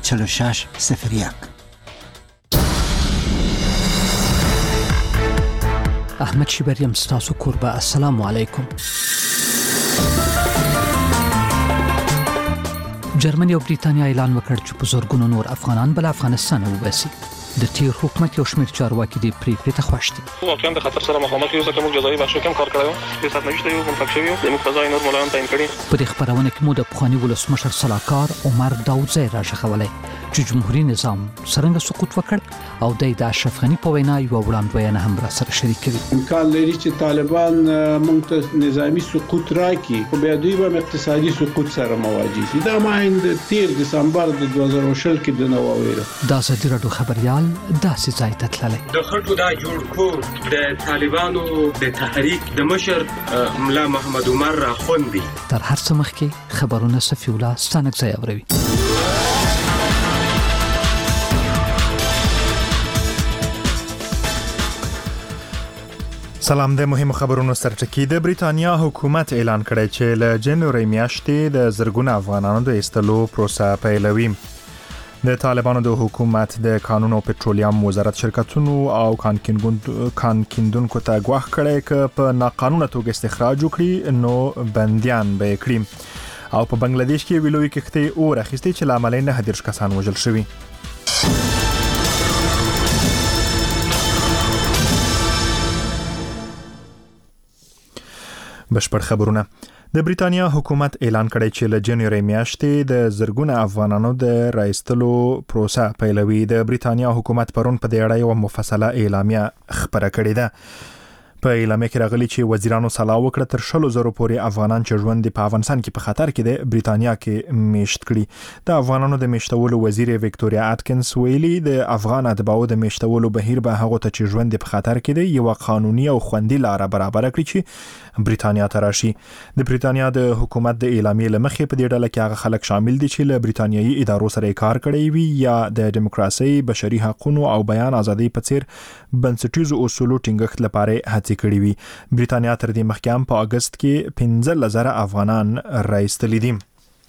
4601. احمد شبریم ستاسو کوربه. السلام علیکم. جرمني او بریتانیا اعلان وکړ چې په زورګونو نور افغانان بل افغانستان وباسي. د تیر حکومت یو شمېر چارواکي د پریکړې ته خوښ دي. واقعا د خطر سره مخامخ یو ځکه موږ جزایي بخښو کوم کار کړو د ساتنويشته یو منفق شوی د مقتضای نور مولان تعین کړي. په دې خبرونه کې مو د پخوانی ولسمشر صلاحکار عمر داوودزی راښغولای چې جمهوریت نظام څنګه سقوط وکړ او د اشرف غنی په وینا یو وړاندوینه هم را سره شریک کړي. امکان لري چې طالبان موږ ته نظامی سقوط راکړي خو بیا دوی به اقتصادي سقوط سره مواجه شي. دا ماین د 13 دسمبر د 2020 کې د نوویره دا زدي راډیو خبريال داسې ځای ته تللی. د خټو دا جوړ کو د طالبانو د تحریک د مشر ملا محمد عمر راخوندي. تر هر څه مخکې خبرونه صفی الله ستانک ځای اوروي. سلام. د مهمو خبرونو سرټکی. د بریتانیا حکومت اعلان کړی چې له جنوري میاشتې د زرګونه افغانانو د ایستلو پروسه پیلوي. د طالبانو د حکومت د قانون او پټرولیم وزارت شرکتونو او کانکیندونکو ته غواړي کړي چې په ناقانونه توګه استخراج وکړي نو بنديان به کړي. او په بنگلاديش کې ویلوي کښته اور اخیستي چې لامل نه 10 کسان وژل شوي. بشپړ خبرونه. د بریتانیا حکومت اعلان کړی چې له جنوري میاشتې د زرګونه افغانانو د راایستلو پروسه پیلوي. د بریتانیا حکومت پرون په دې اړه یو مفصله اعلامیه خبره کړې ده. په اعلامیه کې راغلي چې وزیرانو سلا وکړه تر 100,000 پورې افغانان چې ژوند په افغانستان کې په خطر کې د بریتانیا کې میشت کړي. د افغانانو د میشتولو وزیر وکټوریا اټکنز ویلي د افغان اتباعو د میشتولو بهیر به هغه ته چې ژوند په خطر کې دی یو قانوني او خوندي لار برابر کړي چې بریتانیا ته راشي. د بریتانیا د حکومت د اعلامیې لمخې په دې ډله کې هغه خلک شامل دي چې له بریتانیایي ادارو سره کار کړی وي یا د دیموکراسي، بشري حقوقو او بیان ازادي په څیر بنسټیزو اصولو ټینګښت لپاره هڅې کړې وي. بریتانیا تر دې مخکې په اگست کې 15,000 افغانان راایستل دي.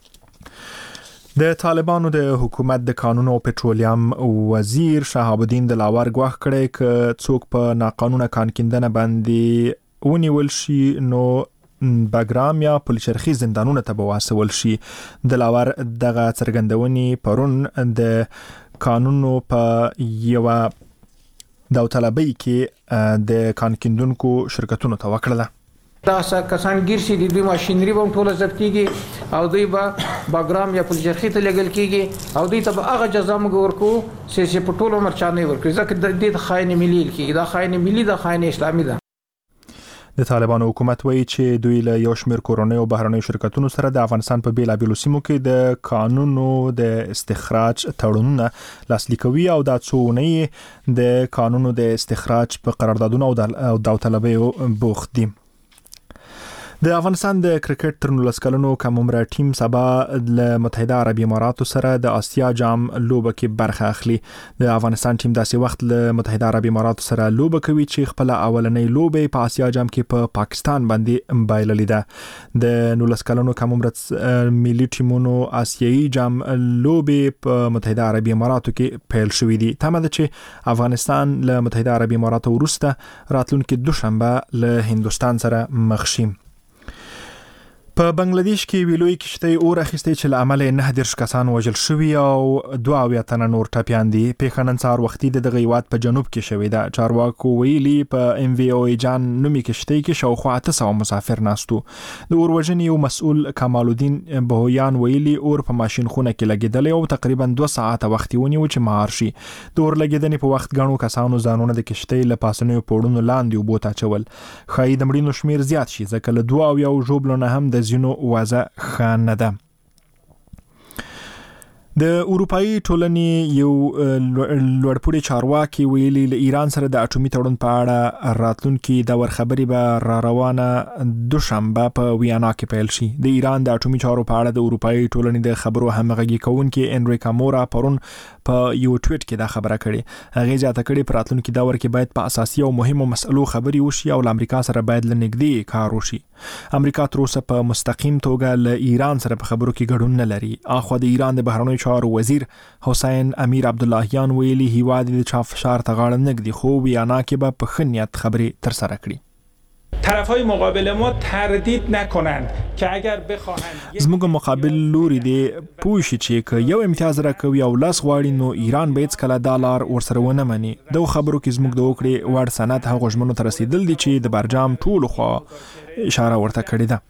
د طالبانو د حکومت د قانون او پټرولیم وزیر شهاب الدین دلاور غواړي کړي چې څوک په ناقانونه کانکیندنه باندې ونیول شي نو باګرام یا پلچرخي زندانونه ته بواسول شي. دلاور دغه څرګندونې پرون د قانونو په یو داوطلبۍ کې د کانکیندونکو شرکتونو ته وکړه. دا کسان گیر شي د دوی ماشينري به ټوله ضبط کیږي او دوی به باګرام یا پلچرخي ته لګل کیږي او دوی ته به هغه جزا موږ ورکو چې په ټوله مرچانه ورکړي ځکه د خاين ملي کې دا خاين ملي د خاين اسلامي ده. د طالبانو حکومت وایي چې دوی له یو شمېر کورنۍ او بهرنۍ شرکتونو سره د افغانستان په بیلابیلو سیمو کې د قانونو د استخراج تړونونه لاسلیک کوي او د څونې د قانونو د استخراج په قراردادونو او داوطلبۍ بوخت دي. د افغانستان د کرکټ تر 19 کلنو کم عمره ټیم سبا له متحده عربي اماراتو سره د آسیا جام لوبه کې برخه اخلي. د افغانستان ټیم داسې وخت له متحده عربي اماراتو سره لوبه کوي چې خپل اولنۍ لوبه په آسیا جام کې په پاکستان باندې بایللې ده. د 19 کلنو کم عمره ملي ټیمونو آسیایي جام لوبه په متحده عربي اماراتو کې پیل شوې دي. تمه ده چې افغانستان له متحده عربي اماراتو وروسته راتلونکي دوشنبه له هندستان سره مخ شي. په بنگلاديش کې ویلوي کښته اور اخیستي چې له امله 9 کسان وژل شوي او 22 تنه نور ټپيان دي. پیښه نن سهار وختي د غیوات په جنوب کې شوې ده. چارواکو ویلي په ام وی او جان نومي کښته کې شاوخوا 800 مسافر ناستو. د اور وژنې یو مسؤل کمال الدین بهویان ویلي اور په ماشين خونه کې لګیدل او تقریبا 2 ساعته وخت ونیو چې مهار شي. د اور لګیدنې په وخت غنو کسانو ځانونه د کښته له پاسنیو پوړونو لاندې وبوت اچول. خای د مړینو شمیر زیات شي ځکه له 2 او یو ژوبلونه هم د زینو وضع خانه ده. د اروپאי ټولنې یو لوړپوړي چارواکي ویلي له ایران سره د اټومي تړون په اړه راتلونکي د خبري به را روانه دوشنبه په ویانا کې پیل شي. د ایران د اټومي چارو په اړه د اروپאי ټولنې د خبرو همغږي کوونکي انریکا مورا پرون په یو ټویټ کې دا خبره کړې. هغه ځاته کړي پر راتلونکي دور کې باید په اساسي او مهمو مسلو خبري وشي او امریکا سره باید لنګدي کار وشي. امریکا تر اوسه په مستقیم توګه له ایران سره په خبرو کې ګډون نه لري. اخو د ایران د بهرنیو چارو وزیر حسین امیر عبداللهیان ویلي هیواد د چا فشار ته غاړه نږدي خو ویانا کې به په ښه نیت خبرې ترسره کړي. طرفهای مقابل ما تردید نکنند که اگر بخواهند زموږ مقابل لوري دی پوه شي چې که یو امتیاز راکوي او لاس غواړي نو ایران به هیڅکله دا لار ورسره ونه مني. دغو خبرو کې زموږ د وکړې وړ سند هغو ژمنو ته رسیدل دي چې د برجام ټولو خوا اشاره ورته کړې ده.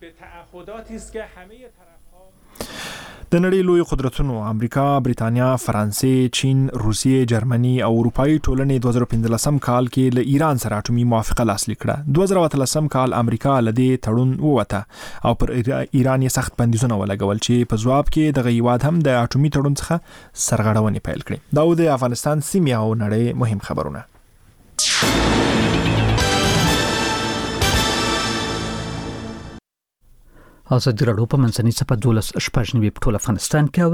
د نړۍ لوی قدرتونو امریکا، بریتانیا، فرانسې، چین، روسیې، جرمني او اروپایي ټولنې 2015 کال کې له ایران سره اټومي موافقه لاسلیک کړه. 2013 کال امریکا له دې تړون ووته او پر ایران یې سخت بندیزونه ولګول چې په ځواب کې دغه هیواد هم د اټومي تړون څخه سرغړونې پیل کړې. دا د افغانستان سیمې او نړۍ مهم خبرونه. ازادي راډیو په منځنۍ صفحه 12 په ټول افغانستان کې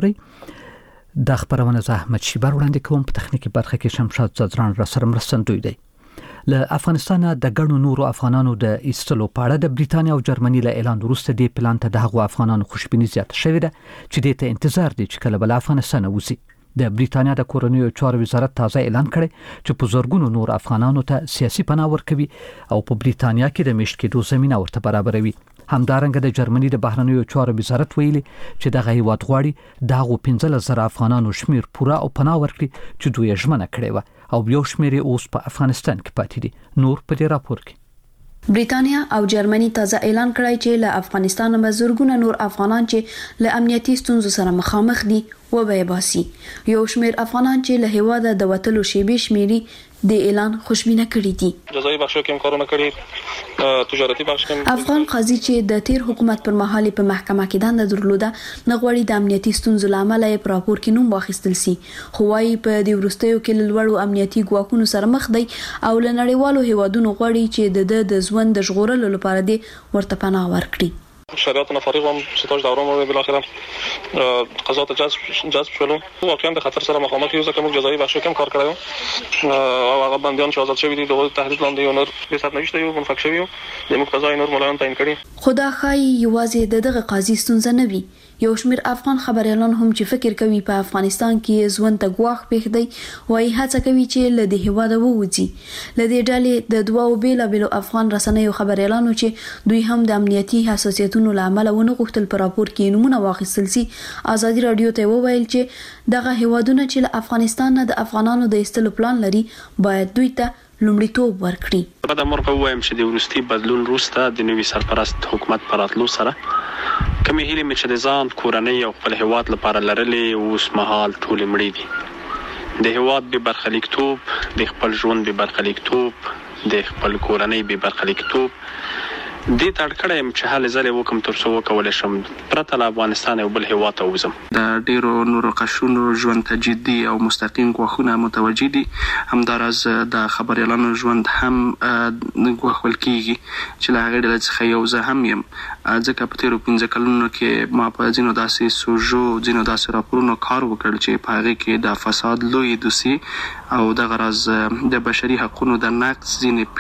اوري. د خبرونه زه احمد شیبر وړاندې کوم. په تخنیکی برخه کې شمشاد زدران را سره مرستندوی دی. له افغانستان د ګڼو نورو افغانانو د ایستلو په اړه د بریتانیا او جرمني له اعلان وروسته د پلان ته د هغو افغانانو خوشبیني زیاته شوې ده چې د ته انتظار دي چې کله بل افغانستان وځي. د بریتانیا د کورنیو چارو وزارت تازه اعلان کړی چې په زورګونو نور افغانانو ته سیاسي پناه ورکوي او په بریتانیا کې د میشت کېدو زمينه ورته برابروي. همدارنګه د جرمني د بهرنیو چارو وزارت ویلي چې دغه هیواد غواړي دغه 15,000 افغانانو شمیر پوره او پناه ورکړي چې دوی ژمنه کړې و او یو شمیر اوس په افغانستان کې پاتې دي. نور په دې راپور کې بریتانیا او جرمني تازه اعلان کړی چې له افغانستان مزورګونه نور افغانان چې له امنیتي ستونزو سره مخامخ دي و به باسي. یو شمیر افغانان چې له هیواده د وټلو شیبې شمیري د اعلان خوشبینه کړی دي. جزایي بخشو کې کارونه کړي، تجارتي بخش کې افغان قاضي چې د تیر حکومت پر مهال په محکمه کې دنده درلوده نغوړي د امنیتي ستونزو لامل یې پر راپور کې نوم واخیستل سي. خو وايي په دې وروستیو کې لوړو امنیتي ګواښونو سره مخ دی او لنړیوالو هیوادونو غواړي چې د ژوند د ژغورلو لپاره دي ورته پناه ورکړي. شریعتنا فارغ هم ستاج دوران مورد بالاخره قضات جذب شولو واقعا د خطر سره مخامخ یو ځکه موږ جزایي بخشو کې کار کړو او هغه بنديان چې آزاد شوي دي د تهدید لاندې یو نور حساب نشته یو منفک شوی د مقتضای نور ملایان تعیین کړي. خدا خای یوازې دغه قاضي ستونزه نه وي. یو شمیر افغان خبريالان هم چې فکر کوي په افغانستان کې ژوند ته ګواښ پېښ دی وایي هڅه کوي چې له دې هیواده ووځي. له دې ډلې د دوو بیلابیلو افغان رسنیو خبريالانو چې دوی هم د امنیتي حساسیتونو لامل ونه غوښتل په راپور کې نمونه واخیستل سي ازادي رادیو ته وویل چې دغه هیوادونه چې له افغانستان نه د افغانانو د ایستلو پلان لري باید دوی ته لومړیتوب ورکړي. په دمر په وایم چې د ورستي بدلون وروسته د نوي سرپرست حکومت پراتلو سره کومې هیلې مې چې د ځان کورنۍ او خپل هیواد لپاره لرلې اوس مهال ټولې مړې دي. د هیواد به برخلیکتوب، د خپل ژوند به برخلیکتوب، د خپل کورنۍ به برخلیکتوب دې تړکړه يم چې حال زله وکم تر څو کول شم پرته له افغانستان او بل هیواد ته وزم. د ډیرو نورو قشونو ژوند ته جدي او مستقیم غوښونه متوجي دي. همدارز د خبريالانو ژوند هم غوښول کیږي چې له هغه ډول څخه یو زه هم يم ځکه په تیرو 15 کلونو کې ما په ځینو داسې سوژو ځینو داسې راپورونو کار وکړ چې په هغه کې د فساد لوی دوسي او د غرض د بشري حقوقو د نقض ځینې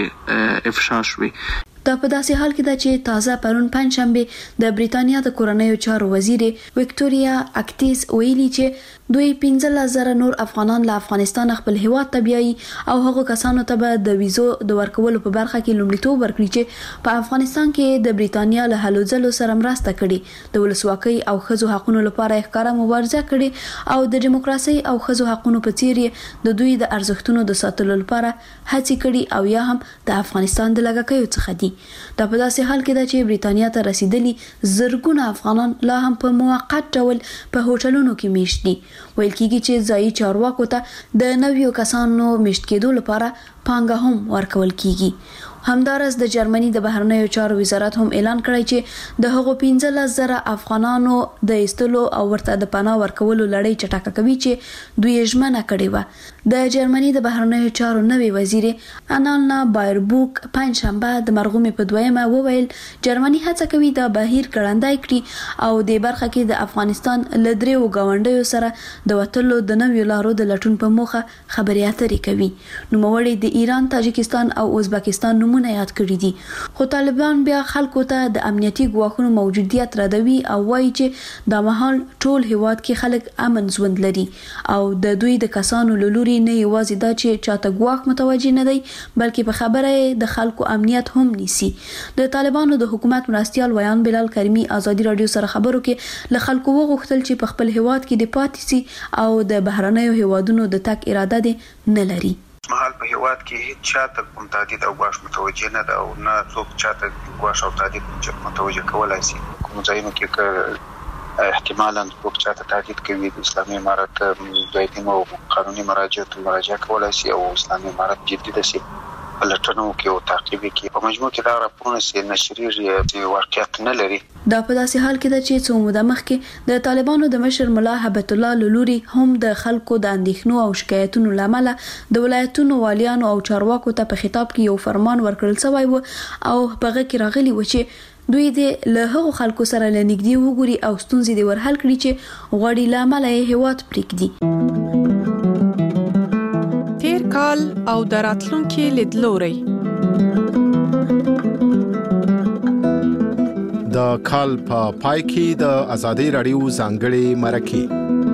پیښې افشا شوې. دا په داسې حال کې ده چې تازه پرون پنځشنبه د بریتانیا د کورنیو چارو وزیر وکټوریا اکټیس ویلي چې دوی 15,000 نور افغانان له افغانستان خپل هیواد ته بیایي او هغه کسانو ته به د ویزو د ورکولو په برخه کې لومړیتوب ورکړي چې په افغانستان کې د بریتانیا له هلو ځلو سره مرسته کړي، د ولسواکۍ او ښځو حقوقو لپاره ښکارا مبارزه کړي او د دیموکراسي او ښځو حقوقو په څیر د دوی د ارزښتونو د ساتلو لپاره هڅې کړي او یا هم د افغانستان د لګکیو څخه دي. دا په داسې حال کې ده چې بریتانیا ته رسیدلي زرګونه افغانان لا هم په موقت ډول په هوټلونو کې میشت دي. ویل کېږي چې ځایي چارواکو ته د نویو کسانو میشت کېدو لپاره پانګه هم ورکول کیږي. همدارس د جرمني د بهرنیو چارو وزارت هم اعلان کړی چې د هغو 15,000 افغانانو د ایستلو او ورته د پناه ورکولو لړۍ چټکه کوي چې دوی ژمنه کړې و. د جرمني د بهرنیو چارو نوي وزیر انالنا بایربوک پنځشنبه د مرغومې په دویمه وویل جرمني هڅه کوي د بهیر ګړندای کړي او د برخه کې د افغانستان له دریو ګاونډیو سره د وټلو د نویو لارو د لټون په موخه خبرې اترې کوي. نوموړي د ایران، تاجکستان او ازبکستان نمونه یاد کړی دي خو طالبان بیا خلکو ته د امنیتي ګواښونو موجودیت ردوي او وایي چې د مهال ټول هیواد کې خلک امن ژوند لري او د دوی د کسانو لوري نه یوازې دا چې چاته ګواښ متوجي نه دی بلکې په خبره د خلکو امنیت هم نیسي د طالبانو د حکومت مرستيال ویان بلال کریمی ازادي رادیو سره خبرو کې له خلکو وغوښتل چې په خپل هیواد کې د پاتې سي او د بهرنیو هیوادونو د تک اراده دي نه لري مهال په هیواد کې هیڅ چاته کوم تهدید او ګواښ متوجه نه ده او نه څوک چاته ګواښ او تهدید متوجه کولای شي کوم ځایونو کې احتمالاً څوک چاته تهدید کوي د اسلامي امارت دایمي او قانوني مراجعه کولای شي او اسلامي امارت جدي دي لټنو کې او تعقیب کې په مجموع کې دا راپورونه سي نشري واقعیت نه لري دا په داسې حال کې ده چې څو موده مخکې د طالبانو د مشر ملا هبت الله لوري هم د خلکو د اندېښنو او شکایتونو لامل د ولایتونو والیانو او چارواکو ته په خطاب کې یو فرمان ورکړل شوی و او په هغه کې راغلي و چې دوی د له هغو خلکو سره لنګدي وګوري او ستونزې د ورحل کړي چې غوړي لامل یې هیواد پریږدي تیر کال او دراتلونکو لیدلوري د کال په پای کې د ازادي رادیو ځانګړي مرکه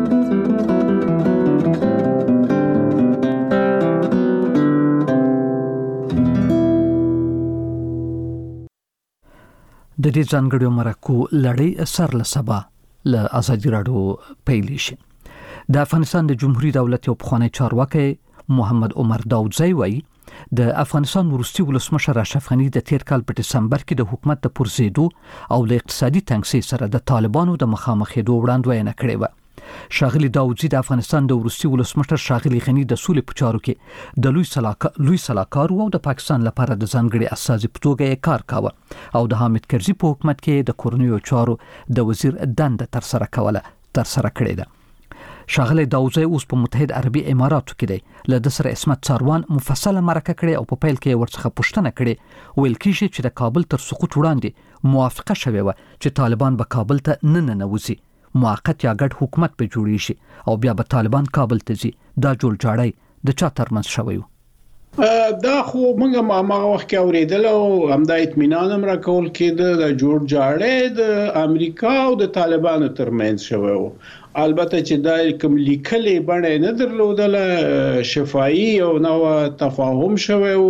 د دې ځانګړي مرکو لړۍ سر له سبا له ازادي رادیو پیل شي د افغانستان د جمهوریت دولت یو پخوانی چارواکي محمد عمر داودزی وایي د افغانستان وروستي ولسمشر اشرف غنی د تیر کال په دسمبر کې د حکومت د پرزیدو او د اقتصادي تنګسي سره د طالبانو د مخامخېدو وړاندوینه کړې و شاغلی داودزی د افغانستان د وروستي ولسمشر شاغلی غنی د سولې په چارو کې د لوی سلاکار او د پاکستان لپاره د ځانګړي اساسي په توګه کار کاوه او د حامد کرزي په حکومت کې د کورنیو چارو د وزیر دنده تر سره کړې ده شاغلی داودزی اوس په متحد عربي اماراتو کې دی له د سره اسمت څاروان مفصله مرکه کړې او په پیل کې ورڅخه پوښتنه کړې ویل کېږي چې د کابل تر سقوط وړاندې موافقه شوې و چې طالبان به کابل ته نه ننوځي موقت یا ګډ حکومت به جوړی شي او بیا به طالبان کابل ته ځي دا جوړ جاړی د چا ترمنځ شوی دا خو موږ هغه وخت کې اوریدل او همدا اطمینان هم راکول کېده د جوړ جاړی د امریکا او د طالبانو ترمنځ شوی و البته چې دا کوم لیکلې باندې نه درلودله شفاهي او نو تفاهم شوی او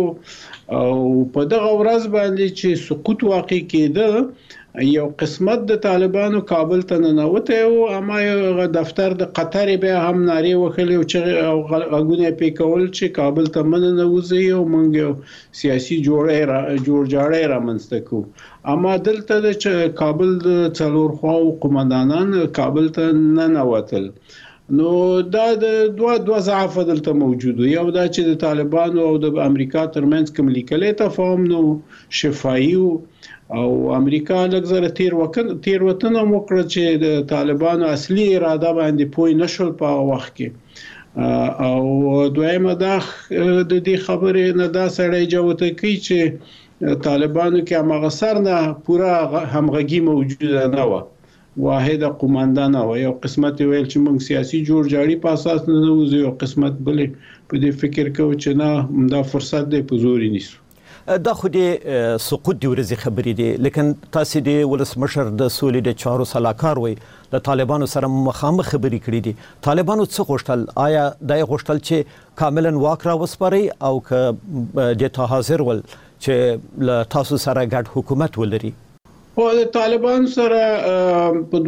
په دغه ورځ باندې چې سقوط واقع کېده یو قسمت د طالبانو کابل ته ننوته او اما یو دفتر د قطر به هم ناری وکړي او چې غوونه پې کول چې کابل ته من نه وځي او مونږ سیاسي جوړ جاړی را منځته کو اما دلته د کابل د څلور خواو قومندانان کابل ته نه نوتل نو دا د دوه ضعف دلته موجود یو دا چې د طالبانو او د امریکا ترمنځ کوم لیکلې تفاهم نو شفاهي او امریکا لږ تیر وطن وکړه چې د طالبانو اصلي اراده باندې پوي نشول په وخت کې او دویمه دا د دې خبرې نه دا سړی جوته کوي چې طالبانو کې هغه سر نه پورا همغږي موجوده نه و واحد قومندان او یو قسمت ویل چې موږ سیاسي جوړ جاړي په اساس نه وځو یو قسمت بلې په دې فکر کوي چې نه دا فرصت دی په زور نیسو دا خو دې سقوط دی ورځي خبرې دي لیکن تاسو دې ولسمشر د سولې د چارو سلاکار وي د طالبانو سره مخامخ خبرې کړې دي طالبانو څه غوښتل آیا دای غوښتل چې کاملا واک را وسپاري او که د ته حاضر ول چې له تاسو سره ګډ حکومت ولري او د طالبان سره په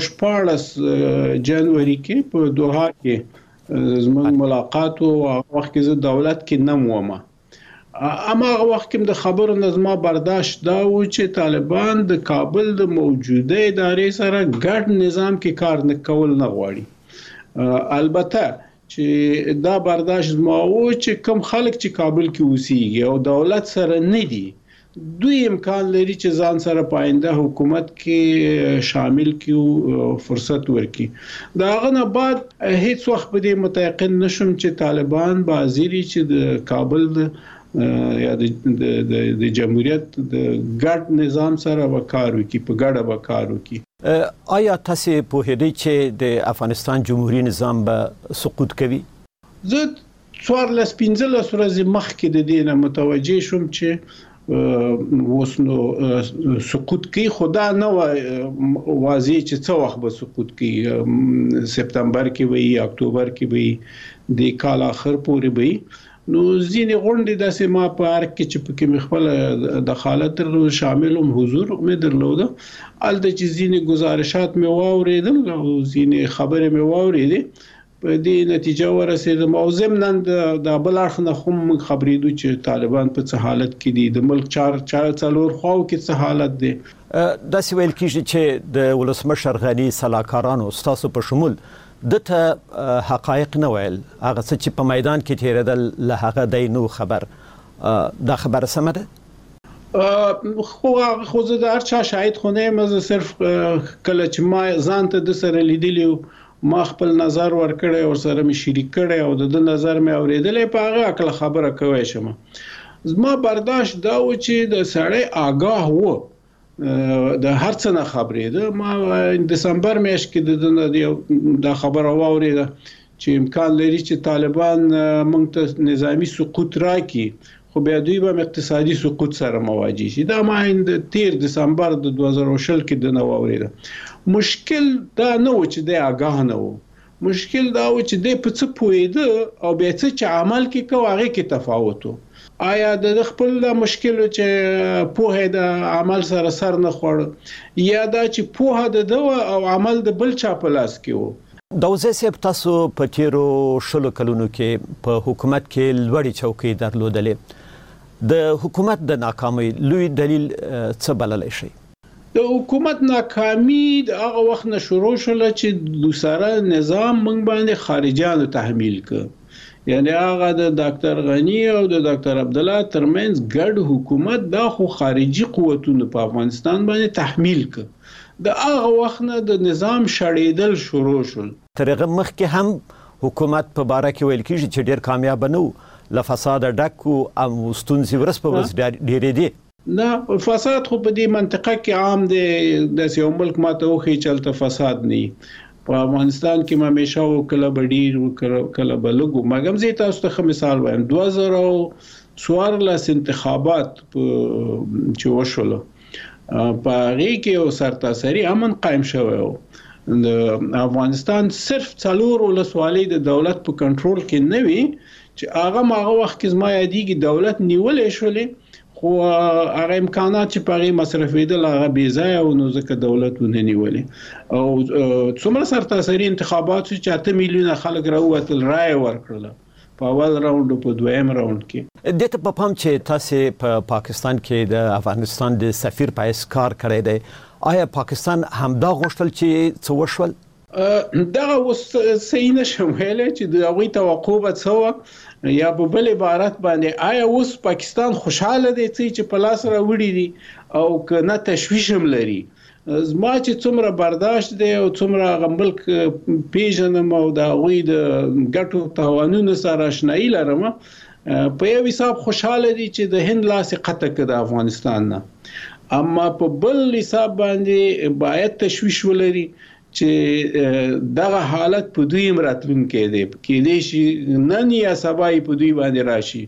2014 جنوري کې په دوحه کې زموږ ملاقات او وخت کې زه دولت کې نه ومه اما وخت کې د خبرو نظم برداشت دا و چې طالبان د کابل د موجوده ادارې سره ګډ نظام کې کار نه کول نه غواړي البته چې دا برداشت ما و چې کم خلک چې کابل کې اوسېږي او دولت سره نه دي دوی امکان لري چې ځان سره پاینده حکومت کې شامل کیو فرصت ورکي دا غنه بعد هیڅ وخت په دې متيقن نشم چې طالبان بازيري چې د کابل یا د جمهوریت د ګډ نظام سره وکړو کې په ګډه وکړو کې آیا تاسو په هدي چې د افغانستان جمهوریت نظام به سقوط کوي زه 14-15 ورځې مخکې د دې نه متوجه شوم چې وسنو سقوط کوي خدا نه واضح چې څو وخت به سقوط کوي سپتمبر کې وي اکتوبر کې وي د کال اخر پورې وي نو ځینې غونډې داسې ما په هر کې چې پکې خپل د حالت شاملوم حضور مې درلوده الته چې ځینې گزارشات مې واوریدل او ځینې خبرې مې واوریدې په دې نتیجه ورسېدم او ضمن د بل اړخ نه هم خبرېدو چې طالبان په څه حالت کې دي د ملک څلور خواو کې څه حالت دی داسې ویل کېږي چې د ولسمشر غني سلاکارانو ستاسو په شمول دته حقایق نه ویل هغه څه چې په میدان کې تیرېدل له هغه دی نو خبر دا خبره سمه ده خو زه د هر چا شاهد خو نه یم زه صرف کله چې ما ځان ته د سره لیدلی ما خپل نظر ورکړی او سره مې شریک کړی او د نظر مې اوریدلې په هغه عقل خبره کوي شم زما برداشت دا و چې د سړی آگاه وو د هر څه نه خبرې ده ما دسمبر میاشت کې د خبره واوریده چې امکان لري چې طالبان موږ ته نظامی سقوط راکړي خو بیا دوی به اقتصادي سقوط سره مواجه شي دا ما د 13 دسمبر د 2020 کې د نو اوریده مشکل دا نه و چې د آگاه نه و مشکل دا و چې د په څه پوهیده او بیا څه چې عمل کې کوي کې تفاوت و آیا د خپل مشکل چې پوهه د عمل سره سر نه خوړ یا دا چې پوهه د او عمل د بل چا په لاس کې و دوزه سیب تاسو په تیرو شلو کلونو کې په حکومت کې لوړی چوکۍ درلودلې د حکومت د ناکامۍ لوی دلیل څه بللی شي د حکومت ناکامي د هغه وخت نه شروع شول چې دوسره نظام موږ باندې خارجيانو تحمیل کړ یعنی هغه د ډاکټر غنی او د ډاکټر عبد الله ترمنځ ګډ حکومت دا خو خارجي قوتونو په افغانستان باندې تحمیل کړ د هغه وخت نه د نظام شړېدل شروع شول ترغه مخکې هم حکومت په باره کې ویل کېږي چې ډېر کامیاب نه و له فساد ډک او ستونزې ورس په ورځ ډېرې دي نه فساد خو په دې منطقه کې عام دی د یو ملک ماته وخی چلته فساد نه په افغانستان کې همیشه وکړه بډیر وکړه بلګو مګم زه تاسو ته مثال وایم 2014 انتخابات چې وشول په هغه کې او سرتاسري امن قائم شوی و د افغانستان صرف څلور ولسوالۍ د دولت په کنټرول کې نه وي چې هغه وخت کې زما یادېږي دولت نیولې شولې خو هغه امکانات چې په مصرفېدل هغه بې ځای او نو ځکه دولت ونه نیولې او څومره سرتاسري انتخابات چې 8 میلیونه خلک راووتل رائے ورکړل په اول راوند او په دویم راوند کې دته په پام چې تاسو په پاکستان کې د افغانستان د سفیر پایس کار کړی دی آیا پاکستان همدا غوښتل چې څه وشول دا صحیح نشم ویلای چې د هغوی توقع به څه یا په بل عبارت باندې آیا اوس پاکستان خوشاله دی چې په لاس راوړي دي او کنه تشویش هم لري زما چې څومره برداشت دی او څومره غمبل پیژنم او د هغوی د ګټو توانونو سره آشنایي لرم په یو حساب خوشاله دي چې د هند لاس قطع کړ د افغانستان نه اما په بل حساب باندې باید تشویش ولري چې دغه حالت په دوی مراتلونکې دی کې دې شي نن یا سبا په دوی باندې راشي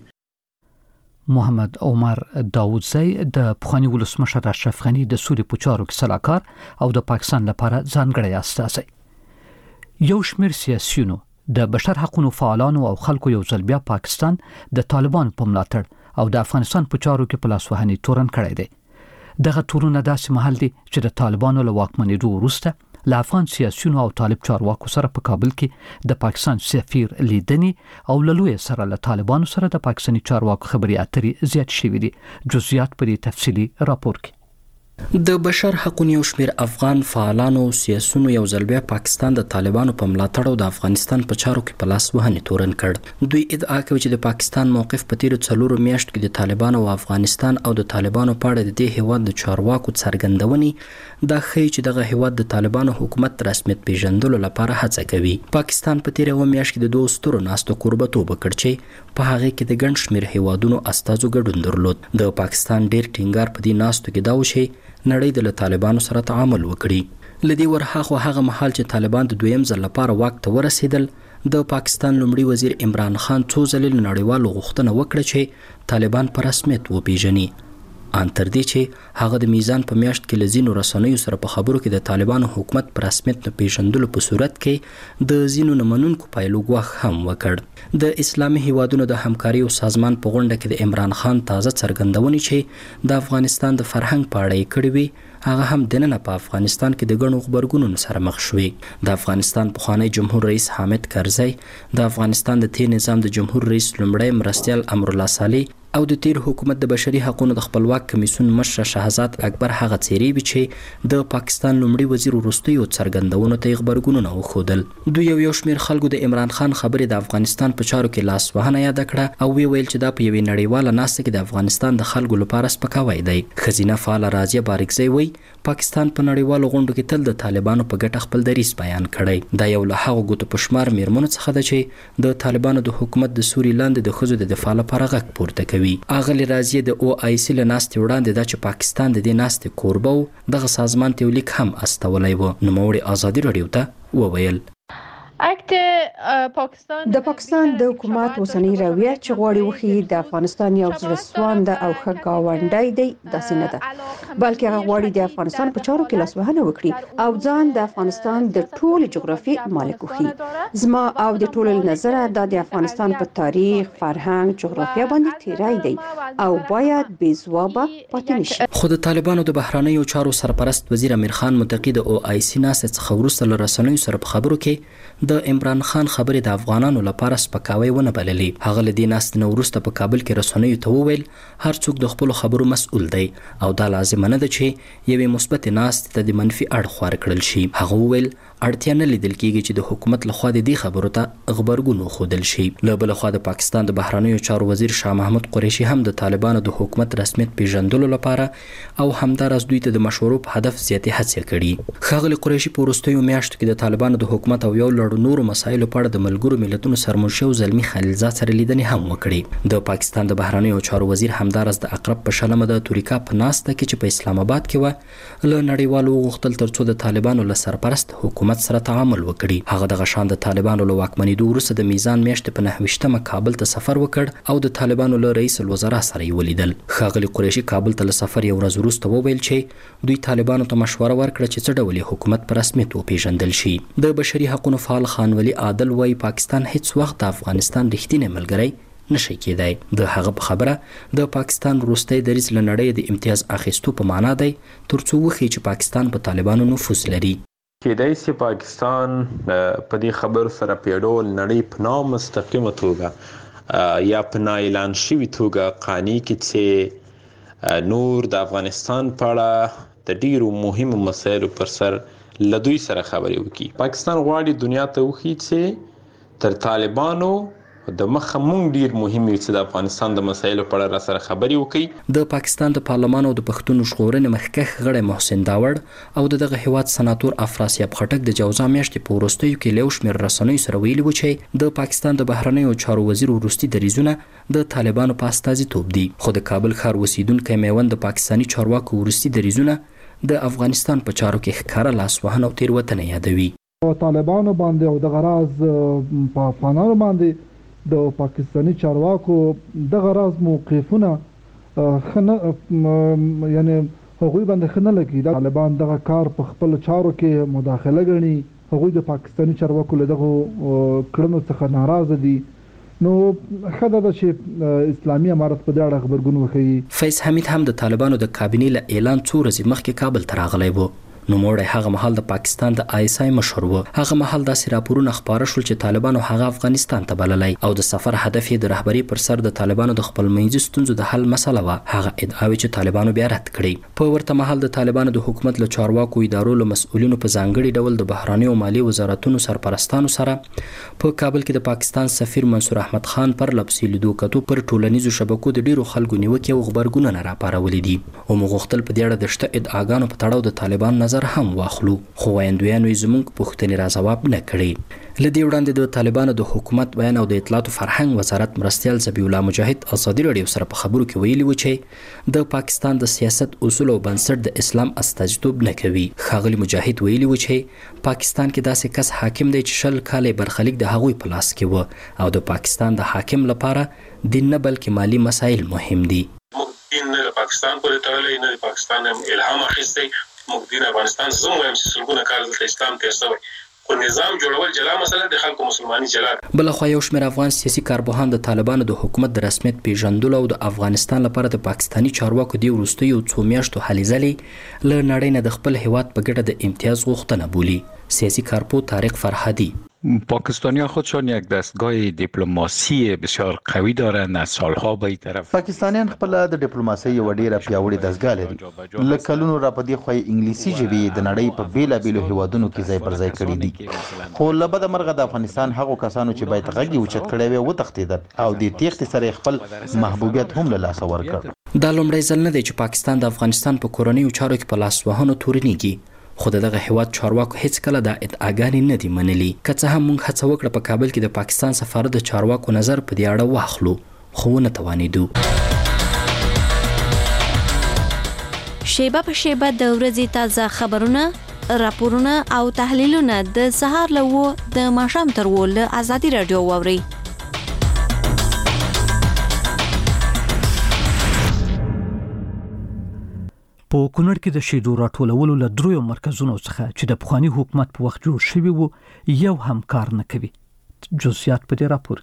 محمد عمر داوودزی د پخوانی ولسمشر اشرف غنی د سولې په چارو کې سلاکار او د پاکستان لپاره ځانګړی استازی یو شمېر سیاسيونو د بشر حقوقو فعالانو او خلکو یو ځل بیا پاکستان د طالبانو په ملاتړ او د افغانستان په چارو کې په لاس وهنې تورن کړی دی دغه تورونه داسې محل دي چې د طالبانو له واکمنېدو وروسته له افغان سیاسيونو او طالب چارواکو سره په کابل کې د پاکستان سفیر لیدنې او له لوی سره له طالبانو سره د پاکستاني چارواکو خبري اترې زیات شوې دي جزئیات په دې تفصیلي راپور کې د بشر حقوقو یو شمېر افغان فعالانو او سیاسيونو یو ځل بیا پاکستان د طالبانو په ملاتړ او د افغانستان په چارو کې په لاس وهنې تورن کړ دوی ادعا کوي چې د پاکستان موقف په تیرو 4 میاشتو کې د طالبانو او افغانستان او د طالبانو په اړه د دې هیواد د چارواکو څرګندونې دا ښیي چې دغه هیواد د طالبانو حکومت رسمیت پیژندلو لپاره هڅه کوي پاکستان په تیرو میاشت کې د 2 سترو ناستو کوربتوب وکړ چې په هغه کې د ګڼ شمېر هیوادونو استازو ګډون درلود د پاکستان ډېر ټینګار په دې ناستو کې دا وشي نړۍ د طالبانو سره تعامل وکړي لدی ورهاخوا هغه محل چې طالبان د دویم ځل لپاره واک ته ورسېدل د پاکستان لومړي وزیر عمران خان څو ځلې نړیوالو غوښتنه وکړه چې طالبان په رسمیت وپیژني ان تر دې چې هغه د میزان په میاشت کې لزینو رسنیو سره په خبرو کې د طالبانو حکومت پر رسمیت نه پیژندلو په صورت کې د زینو نمنونکو پایلو غوښ هم وکړ. د اسلامي هیوادونو د همکاري او سازمان په غونډه کې د عمران خان تازه څرګندونې چې د افغانستان د فرهنګ په اړه یې کړې وي هغه هم دننه په افغانستان کې د ګڼو غبرګونونو سره مخ شوې. د افغانستان پخوانی جمهور رئیس حامد کرزی، د افغانستان د تیر نظام د جمهور رئیس لومړی مرستیال امرالله صالح او د تیر حکومت د بشري حقوقو د خپلواک کمیسیون مشر شهزاد اکبر هغه څیرې وي چې د پاکستان لومړي وزیر وروستیو څرګندونو ته غبرګونونه وښودل. دوی یو شمېر خلکو د عمران خان خبرې د افغانستان په چارو کې لاس وهنه یاد کړه او ویل چې دا په یوې نړیواله ناسته کې د افغانستان د خلکو لپاره سپکاوی دی. خزینه فعال راضیه بارکزی وایي پاکستان په نړیوالو غونډو کې تل د طالبانو په ګټه خپل دریځ بیان کړی. دا یو له هغو ګوتو په شمار میرمنو څخه ده چې د طالبانو د حکومت د سوري لاندې د ښځو د دفاع لپاره غږ پورته کوي. اغلې راضیه د OIC له ناستې وړاندې دا چې پاکستان د دې ناستې کوربه و دغه سازمان ته یو لیک هم استولی و. نوموړي ازادي راډیو ته وویل د پاکستان د حکومت اوسنی رویه چې غواړي وښیي د افغانستان یو زړه سوانده او ښه ګاونډی دی داسې نه ده، بلکې هغه غواړي د افغانستان په چارو کې لاسوهنه وکړي او ځان د افغانستان د ټول جغرافي مالک وښیي. زما او د ټولو نظره دا د افغانستان په تاریخ، فرهنګ، جغرافیه باندې تیری دی او باید بې ځوابه پاتې نشي. خو د طالبانو د بهرنیو چارو سرپرست وزیر امیر خان متقی د OIC ناستې څخه وروسته له رسنیو سره په خبرو کې د عمران خان خبرې د افغانانو لپاره سپکاوی ونه بللې. هغه له دې ناستې نه وروسته په کابل کې رسنیو ته وویل هر څوک د خپلو خبرو مسؤل دی او دا لازمه نه ده چې یوې مثبتې ناستې ته د منفي اړخ ورکړل شي. هغه وویل اړتیا نه لیدل کېږي چې د حکومت لخوا د دې خبرو ته غبرګون وښودل شي. له بل خوا د پاکستان د بهرنیو چارو وزیر شاه محمود قریشي هم د طالبانو د حکومت رسمیت پیژندلو لپاره او همداراز دوی ته د مشورو په هدف زیاتې هڅې کړي. ښاغلي قریشي په وروستیو میاشتو کې د طالبانو د حکومت او یو لړ نورو مسایلو په اړه د ملګرو ملتونو سرمنشي زلمی خلیلزاد سره لیدنې هم وکړي. د پاکستان د بهرنیو چارو وزیر همداراز د اقرب په شلمه د توریکا په ناسته کې چې په اسلام آباد کې و له نړیوالو وغوښتل ترڅو د طالبانو له سرپرست حکومت سره تعامل وکړي. هغه د غشان د طالبانو له واکمنېدو وروسته د میزان میاشتې په 9 کابل ته سفر وکړ او د طالبانو له رئیس الوزرا سره یې ولیدل. ښاغلي قریشي کابل ته له سفر یو ورځ وروسته وویل چې دوی طالبانو ته مشوره ورکړه چې څه ډول حکومت په رسمیت وپیژندل شي. د بشري حقوقو فعال خان ولی عادل وايي پاکستان هیڅ وخت د افغانستان رښتینی ملګری نشي کېدای. د هغه په خبره د پاکستان وروستی دریځ له نړۍ د امتیاز اخیستو په معنا دی ترڅو وښیي چې پاکستان په طالبانو نفوذ لري. کېدای سي پاکستان په دې خبرو سره په ډول نړۍ په نامستقیمه توګه یا په اعلان شوي توګه قانع کړي چې نور د افغانستان په اړه د ډیرو مهمو مسایلو پر سر له دوی سره خبرې وکړي. پاکستان غواړي دنیا ته وښیي چې تر طالبانو د مخه مونږ ډیر مهم یو چې د افغانستان د مسایلو په اړه سره خبرې وکړي. د پاکستان د پارلمان او د پښتون ژغورنې مخکښ غړی محسن داوړ او دغه هیواد سناتور افراسیاب خټک د جوزا میاشتې په وروستیو کې له یو شمېر رسنیو سره ویلي و چې د پاکستان د بهرنیو چارو وزیر وروستي دریځونه د طالبانو په استازیتوب دي. خو د کابل ښار اوسیدونکی میوند د پاکستاني چارواکو وروستي دریځونه د افغانستان په چارو کې ښکاره لاسوهنه او تېروتنه یادوي. طالبانو باندې او د غراز په افغانانو باندې د پاکستاني چارواکو د غراز موقفونه خنه یعنی هغوی باندې خنه لګي. طالبان دغه کار په خپل چارو کې مداخله غني. هغوی د پاکستاني چارواکو له دغه کړنو څخه ناراضه دي. نو خدای د چې اسلامي امارت په دې اړه خبرګون وکړي. فیض حمید هم د طالبانو د کابینې له اعلان څو ورځې مخکې کابل ته راغلی و. نوموړی هغه مهال د پاکستان د ISI مشر و. هغه مهال داسې راپورونه خپاره شول چې طالبانو هغه افغانستان ته بللی او د سفر هدف یې د رهبري پر سر د طالبانو د خپلمنځي ستونزو د حل مسله وه. هغه ادعاوې چې طالبانو بیا رد کړي. په ورته مهال د طالبانو د حکومت له چارواکو ادارو له مسؤلینو په ځانګړي ډول د بهرنیو مالي وزارتونو سرپرستانو سره په کابل کې د پاکستان سفیر منصور احمد خان پر لپسې لیدو کتو پر ټولنیزو شبکو د ډیرو خلکو نیوکې او غبرګونونه راپارولي دي او موږ غوښتل په دې اړه د شته ادعاګانو په تړاو د طالبان نظر هم واخلو. خو وایندویانو یې زموږ پوښتنې را ځواب نه کړي. له دې وړاندې د طالبانو د حکومت بیان او د اطلاعات او فرهنګ وزارت مرستیال ذبیح الله مجاهد ازادي راډیو سره په خبرو کې ویلي و چې د پاکستان د سیاست اصول او بنسټ د اسلام استازیتوب نه کوي. ښاغلي مجاهد ویلي و چې پاکستان کې داسې کس حاکم دی چې 10 کاله برخلیک د هغوی په لاس کې و او د پاکستان د حاکم لپاره دین نه بلکې مالی مسایل مهم دي. دین نه پاکستان پورې تړلې نه پاکستان الهام اخیستی موږ دین افغانستان زموږ هم سلګونه کال د اسلام تیر شوی خو نظام جوړول جلا مسله د خلکو مسلمانۍ جلا. بل خو یو شمېر افغان سیاسي کارپوهان د طالبانو د حکومت د رسمیت پیژندلو او د افغانستان لپاره د پاکستانی چارواکو دی وروستیو 2 میاشتو هلې ځلې له نړۍ نه د خپل هیواد په ګټه د امتیاز غوښتنه بولي. سیاسی کارپو طارق فرهادی: پاکستانی‌ها خودشان یک دستگاه دیپلماسی بسیار قوی دارند، از سالها به این طرف پاکستانیان خپل د ډیپلوماسۍ یو ډیره پیاوړې دستګاه لري. له کلونو را پدې خو انګلیسي ژبې د نړۍ په بیلابیلو هیوادونو کې ځای پر ځای کړي دي، خو له بده مرغه د افغانستان هغو کسانو چې باید غږ یې اوچت کړی وي وتښتېدل او د تېښتې سره خپل محبوبیت هم له لاسه ورکړ. دا لومړی ځل نه دی چې پاکستان د افغانستان په کورنیو چارو کې په لاس وهنو تورنېږي، خو دغه هیواد چارواکو هیڅ کله د ادعاګانې نه دي منلي. که څه هم موږ هڅه وکړه په کابل کې د پاکستان سفارت د چارواکو نظر په دې اړه واخلو، خو ونه توانېدو. شیبه په شیبه د ورځې تازه خبرونه، راپورونه او تحلیلونه د سهار له 9 د ماښام تر 10 له ازادي رادیو واورئ. په کونړ کې د شیدو راټولولو له 3 مرکزونو څخه چې د پخوانی حکومت په وخت جوړ شوی وو یو هم کار نه کوي. جزئیات په دې راپور